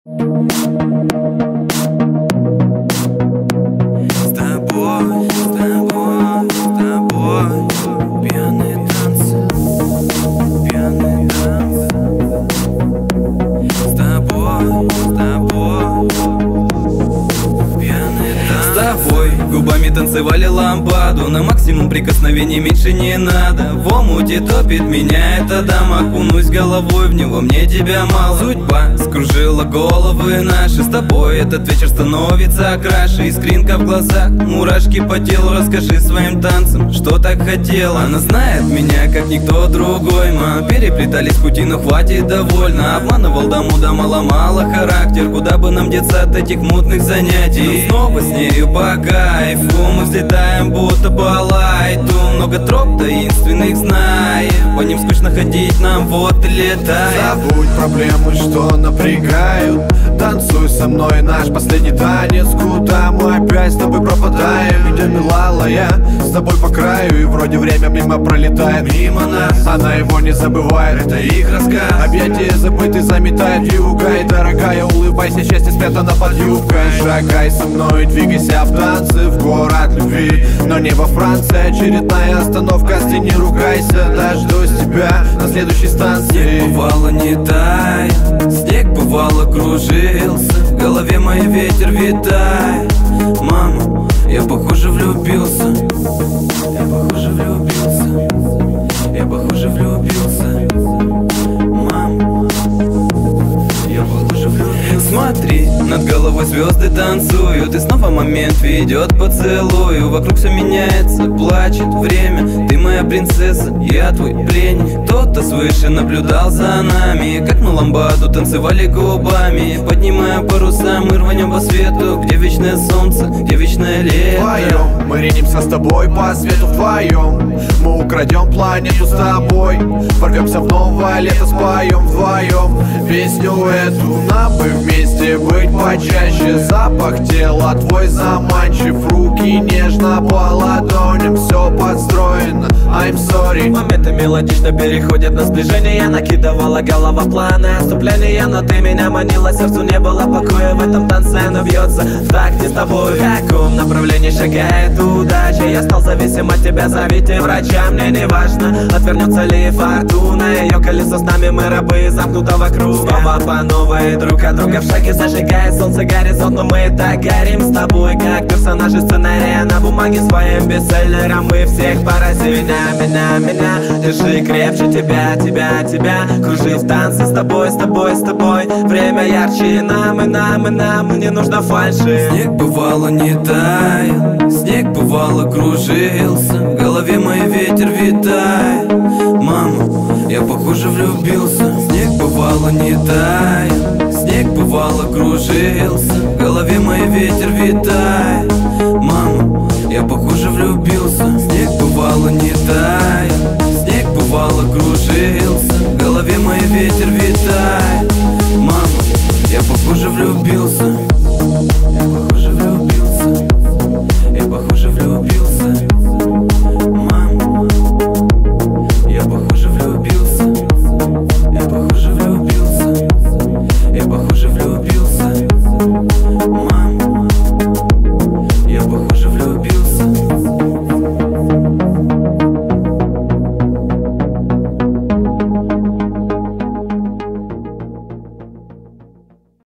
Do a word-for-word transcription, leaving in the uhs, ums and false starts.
С тобой, с тобой, с тобой пьяные танцы, пьяные танцы. С тобой, с тобой пьяные танцы. С тобой губами танцевали лампаду, на максимум прикосновений меньше не надо. В омуте топит меня эта дама, окунусь головой в него, мне тебя мало. Судьба скружила головы наши, с тобой этот вечер становится краше. Искринка в глазах, мурашки по телу, расскажи своим танцем, что так хотела. Она знает меня, как никто другой, мы переплетались пути, но хватит, довольно. Обманывал до мудома, ломала характер, куда бы нам деться от этих мутных занятий. Но снова с нею по кайфу, мы взлетаем будто по лайту. Много троп таинственных знаем, по ним скучно ходить нам, вот и летай. Забудь проблемы, что напрягают, танцуй со мной наш последний танец. Куда мы опять с тобой пропадаем? Идем, милая, с тобой по краю, и вроде время мимо пролетает мимо нас. Она его не забывает, это их рассказ. Объятия забыты заметает юга, и дорогая, улыбайся, счастье спрятано под юбкой. Шагай со мной, двигайся в танце, в город любви, но не во Франции. Очередная остановка, не ругайся, дождусь тебя на следующей станции. Снег бывало не тает, снег бывало кружился, в голове мой ветер витает. Мама, я похоже влюбился, я похоже влюбился, я похоже влюбился. Мама, я похоже влюбился. Смотри, над головой звезды танцуют, и снова момент ведет поцелую. Вокруг все меняется, плачет время, ты моя принцесса, я твой пленник. Кто-то свыше наблюдал за нами, как мы ламбаду танцевали губами. Поднимая паруса, мы рванем по свету, где вечное солнце, где вечное лето. Вдвоем мы ринемся с тобой по свету, вдвоем мы украдем планету с тобой. Ворвемся в новое лето, споем вдвоем песню эту. Нам бы вместе быть почаще, запах тела твой заманчив, руки нежно по ладоням, все подстроено, I'm sorry. Моменты мелодично переходят на сближение, накидывала голова планы отступления, но ты меня манила, сердцу не было покоя в этом танце, оно бьется в такте с тобой. В каком направлении шагает удача, я стал зависим от тебя, зовите врача, мне не важно, отвернется ли фортуна, ее колесо с нами, мы рабы замкнутого круга. Снова по новой, друг от друга в шаге, зажигает солнце горизонт, но мы так горим с тобой, как персонажи сценария на бумаге своим бестселлером. Мы всех поразили, меня, меня, меня, держи крепче тебя, тебя, тебя, кружи в танце с тобой, с тобой, с тобой. Время ярче нам, и нам, и нам не нужно фальши. Снег бывало не таял, снег бывало кружился, в голове мой ветер витает. Мама, я похоже влюбился. Снег бывало не таял, снег бывало кружился,